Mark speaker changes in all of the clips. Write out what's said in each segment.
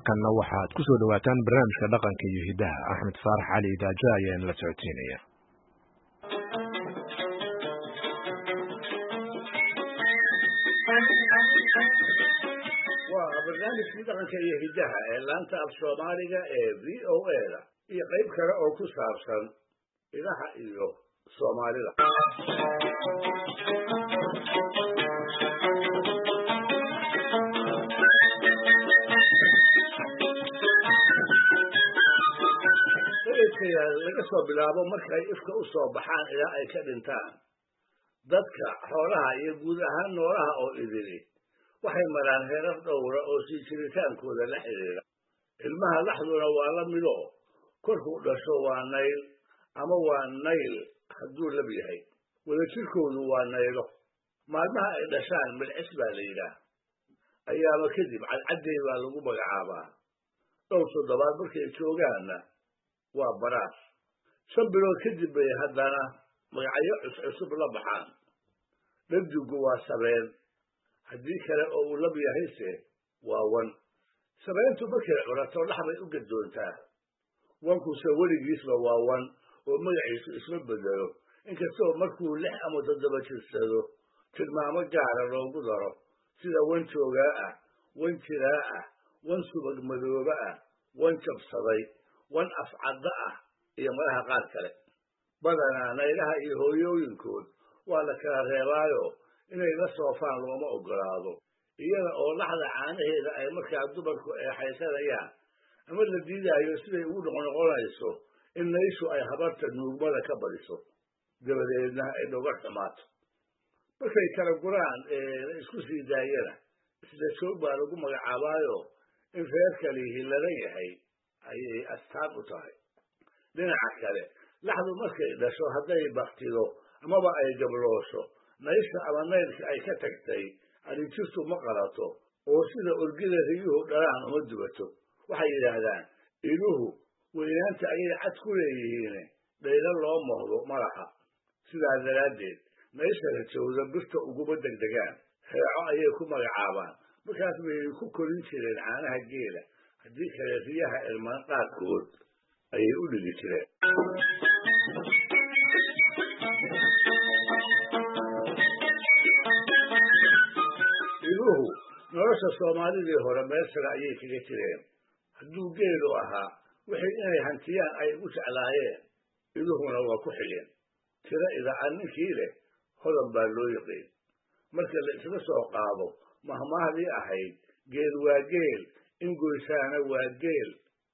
Speaker 1: markanna waxaad ku soo dhawaataan barnaamijka dhaqanka iyo hidaha. Axmed Faarax Cali Daaja ayaan la socodsiinaya.
Speaker 2: waa barnaamijkii dhaqanka iyo hidaha ee laanta af Soomaaliga ee VOA-da iyo qayb kale oo ku saabsan ilaha iyo Soomaalida. laga soo bilaabo marka ay ifka u soo baxaan ilaa ay ka dhintaan dadka xoolaha iyo guud ahaan noolaha oo idili waxay maraan heerar dhowra oo sii jiritaankooda la xiriira. ilmaha laxduna waa la mido korkuu dhasho waa nayl ama waa nayl hadduu lab yahay, wadajirkoodu waa naylo. maalmaha ay dhashaan milcis baa la yidhaah, ayaaba kadib cadcaday baa lagu magacaabaa. dhowr toddobaad markay joogaanna waa baraas. 5 bilood kadib bay haddana magacyo cusub la baxaan. dhegdugu waa sabeen, haddii kale oo uu lab yahayse waa wan. sabeentu markay curato dhaxbay u gadoontaa. wankuse weligiisba waa wan oo magaciisu isma bedelo, inkastoo markuu 6 ama 7 jirsado tilmaamo gaara loogu daro, sida wan joogaa ah, wan jiraa ah, wan subag madooba ah, wan jabsaday, wan afcadda ah iyo malaha qaar kale. badanaa naylaha iyo hooyooyinkood waa la kala reebaayo inay la soofaan looma ogolaado, iyada oo laxda caanaheeda ay markaa dumarku eexaysanayaan ama la diidaayo siday ugu noqonayso in nayshu ay habarta nuugmada ka badiso, dabadeedna ay dhoga xumaato. markay kala guraan la isku sii daayana isla joog baa lagu magacaabaayo in reerka lihi ladan yahay ayay astaan u tahay. dhinaca kale laxdu markay dhasho hadday baktido amaba ay gabloosho, naysha ama naylka ay ka tagtay arijirtu ma qalato oo sida orgida riyuhu dhalaan uma dubato. waxay yidhaahdaan iluhu weynaanta ayay cad ku leeyihiin, dhaylo loo mohdo malaha. sidaa daraaddeed naysha rajowda birta uguma degdegaan, heeco ayay ku magacaabaan. markaas bay ku korin jireen caanaha geela, haddii kale riyaha ilmaan qaarkood ayay u dhigi jireen. iluhu nolosha Soomaalidii hore meel sare ayay kaga jireen. hadduu geelu ahaa wixii inay hantiyaan ay ugu jeclaayeen, iluhuna waa ku xigeen. tiro idaan ninkii leh hodan baa loo yiqiin. marka la isla soo qaado mahmaahdii ahayd geel waa geel, ingoysaana waa geel,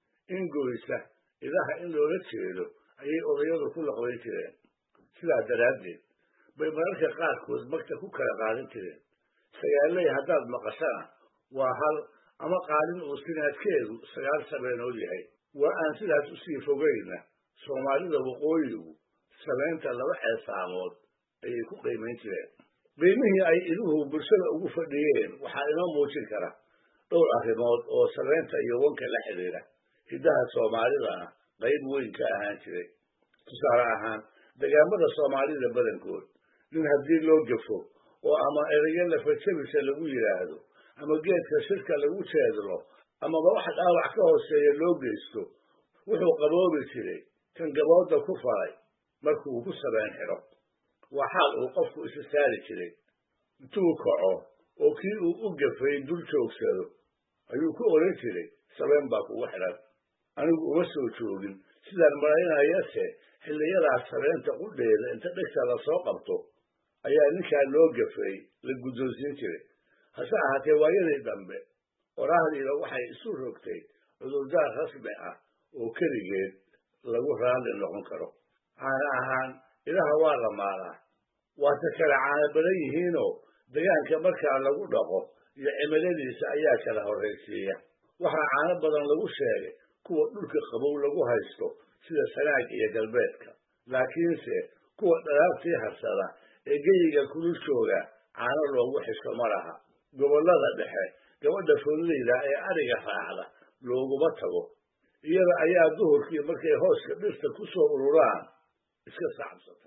Speaker 2: ingoysa idaha in loola jeedo ayay odayadu ku laqbayn jireen. sidaa daraaddeed bay mararka qaarkood magta ku kala qaadan jireen. sagaaley haddaad maqashana waa hal ama qaalin uu sinaadkeedu 9 sabeenood yahay. waa aan sidaas usii fogayna Soomaalida waqooyigu sabeenta 2 ceesaamood ayay ku qiimayn jireen. qiimihii ay iluhu bulshada ugu fadhiyeen waxaa inoo muujin kara dhowr arrimood oo sabeenta iyo wanka la xiriira. hidaha Soomaalidana qayb weyn ka ahaan jiray. tusaale ahaan degaamada Soomaalida badankood nin haddii loo gafo oo ama erayo lafajabisa lagu yidhaahdo ama geedka shirka lagu jeedlo amaba wax dhaawac ka hooseeya loo geysto, wuxuu qaboobi jiray kan gabooda ku faray markuu ku sabeen xidho. waa xaal uu qofku isa saari jiray. intuu kaco oo kii uu u gafay dul joogsado ayuu ku oran jiray sabeen baa kugu xidhan. anigu uma soo joogin, sidaan malaynayase xilliyadaas sabeenta qudheeda inta dhegta la soo qabto ayaa ninkaa loo gafay la guddoonsiin jiray. hase ahaatee waayadii dambe qorahdiiba waxay isu rogtay cudurdaar rasmi ah oo keligeed lagu raalli noqon karo. caana ahaan ilaha waa la maalaa, waase kala caana badan yihiinoo degaanka markaa lagu dhaqo iyo cimiladiisa ayaa kala horraysiiya. waxaa caano badan lagu sheegay kuwa dhulka qabow lagu haysto sida sanaag iyo galbeedka, laakiinse kuwa dhalaabtii harsada ee geyiga kulul jooga caano loogu xisho ma laha. gobollada dhexe gabadha fooleyda ee ariga raacda looguma tago, iyada ayaa duhurkii markay hooska dhirta ku soo ururaan iska sacabsata.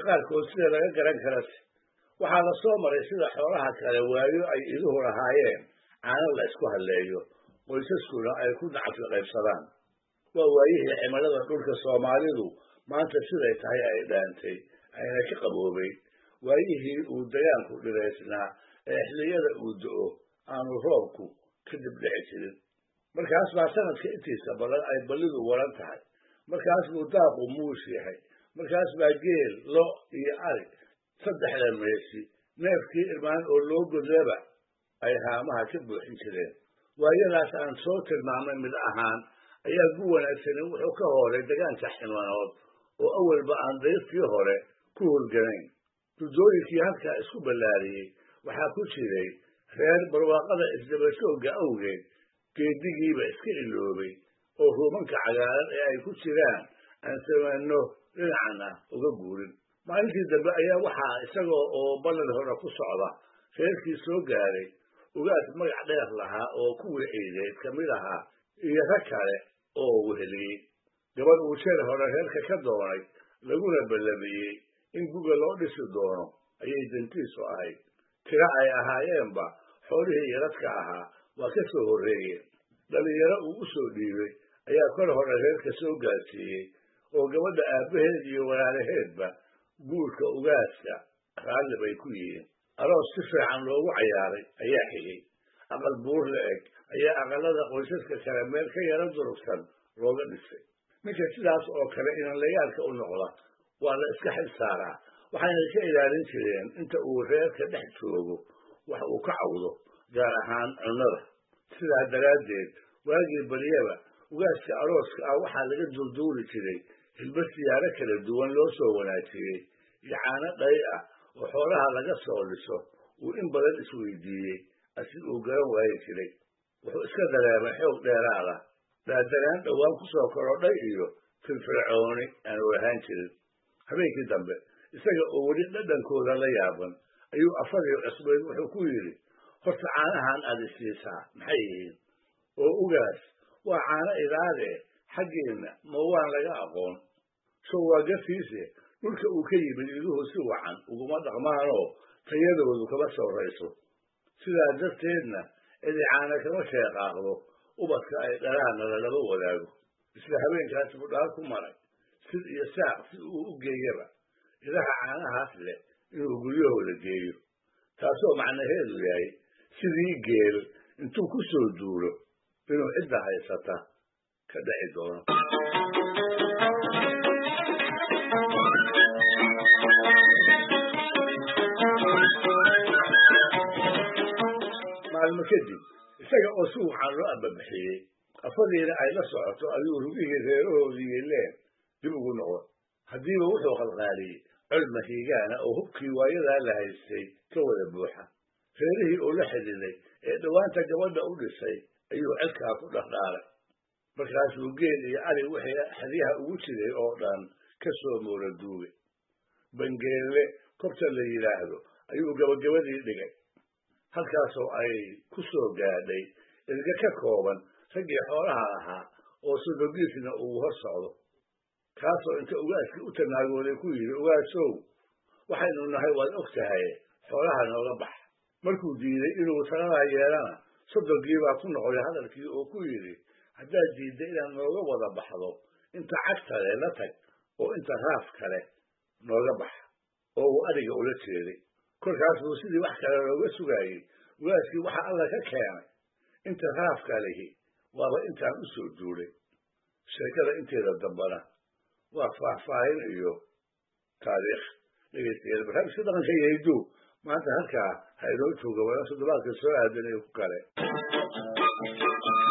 Speaker 2: qaarkood sida laga garan karase waxaa la soo maray sida xoolaha kale waayo ay iduhu lahaayeen caano la isku halleeyo qoysaskuna ay ku nacfi qaybsadaan waa waayihii cimilada dhulka soomaalidu maanta siday tahay ay dhaantay ayna ka qaboobay waayihii uu dagaanku dhiraysnaa ee xilliyada uu do-o aanu roobku ka dib dhici jirin markaas baa sanadka intiisa badan ay ballidu waran tahay markaas buu daaqu muush yahay markaas baa geel lo iyo ari saddexda meesi neefkii irmaan oo loo godaba ay haamaha ka buuxin jireen waayadaas aan soo tilmaamay mid ahaan ayaa gu wanaagsanin wuxuu ka horay degaanka ximanood oo awalba aan dayrkii hore ku hurganayn dudooyinkii halkaa isku ballaariyey waxaa ku jiray reer barwaaqada isdabashooga awgeed geedigiiba iska iloobay oo ruumanka cagaaran ee ay ku jiraan aan samayno dhinacana uga guurin maalintii dambe ayaa waxaa isagoo oo ballad hore ku socda reerkii soo gaaray ugaas magac dheer lahaa oo kuwii ciideed ka mid ahaa iyo rag kale oo weheliyey gabadh uu jeer hore reerka ka doonay laguna ballamiyey in guga loo dhisi doono ayay dantiisu ahayd tira ay ahaayeenba xoolihii yaradka ahaa waa ka soo horreeyeen dhalinyaro uu u soo dhiibay ayaa kor hore reerka soo gaarsiiyey oo gabadha aabbaheed iyo walaalaheedba guurka ugaaska raalli bay ku yihiin aroos si fiican loogu cayaaray ayaa xigay aqal buur la eg ayaa aqalada qoysaska kale meel ka yaro durugsan looga dhisay ninka sidaas oo kale inanlayaalka u noqda waa la iska xil saaraa waxayna ka ilaalin jireen inta uu reerka dhex joogo wax uu ka cawdo gaar ahaan cunnada sidaa daraaddeed waagii baryaba ugaaska arooska ah waxaa laga dulduuli jiray hilba siyaaro kala duwan loo soo wanaajiyey iyo caano dhay ah oo xoolaha laga soo dhiso uu in badan isweydiiyey asi uu garan waayi jiray wuxuu iska dareemay xoog dheeraada daadaraan dhowaan ku soo korodhay iyo firfircooni aanu ahaan jirin habeenkii dambe isaga oo weli dhadhankooda la yaaban ayuu afadii cusbeyd wuxuu ku yidhi horta caanahan aad isiisaa maxay yihiin oo ugaas waa caano idaade xaggeedna ma waan laga aqoon soo waa gartiise dhulka uu ka yimid iduhu si wacan uguma dhaqmaanoo tayadoodu kama soorayso sidaa darteedna cidi caana kama sheeqaaqdo ubadka ay dhalaanna lalaba wadaago isla habeenkaas buu dhaar ku maray sid iyo saaq si uu u geeyaba idaha caanahaas leh inuu guryahooda geeyo taasoo macnaheedu yahay sidii geel intuu ku soo duulo inuu cidda haysata ka dhaci doono maalmo kadib isaga oo si wacan loo ababixiyey afadiina ay la socoto ayuu rugihii reerahoodii yeeleen dib ugu noqon haddiiba wuxuu qalqaaliyey col mahiigaana oo hubkii waayadaa la haystay ka wada buuxa reerihii oo la xidhiiday ee dhowaanta gabadha u dhisay ayuu celkaa ku dhaqdhaalay markaasuu geel iyo ari wixii xadyaha ugu jiray oo dhan ka soo moora duugay bangeelle kobta la yidhaahdo ayuu gabagabadii dhigay halkaasoo ay ku soo gaadhay erga ka kooban raggii xoolaha ahaa oo sudogiisna uu hor socdo kaasoo inta ugaaskii u tanaagooday ku yidhi ugaasow waxaynu nahay waad og tahay xoolaha nooga bax markuu diiday inuu taladaa yeelana sodonkiibaa ku noqday hadalkii oo ku yidhi haddaad diidda inaad nooga wada baxdo inta cagtale la tag oo inta raaf kale nooga bax oo uu adiga ula jeeday kolkaas buu sidii wax kale looga sugaayey ugaaskii waxa alla ka keenay inta raafka lihi waaba intaan u soo duulay sheekada inteeda dambana waa faahfaahin iyo taariikh dhegeystayaal barnaamijka dhaqanka iyo hidduhu maanta halkaa ha inoo jooga wala toddobaadka soo aadan iyo ku kale